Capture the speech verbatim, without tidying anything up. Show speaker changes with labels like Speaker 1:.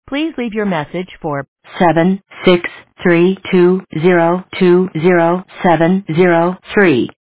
Speaker 1: Please leave your message for seven six three two zero two zero seven zero three.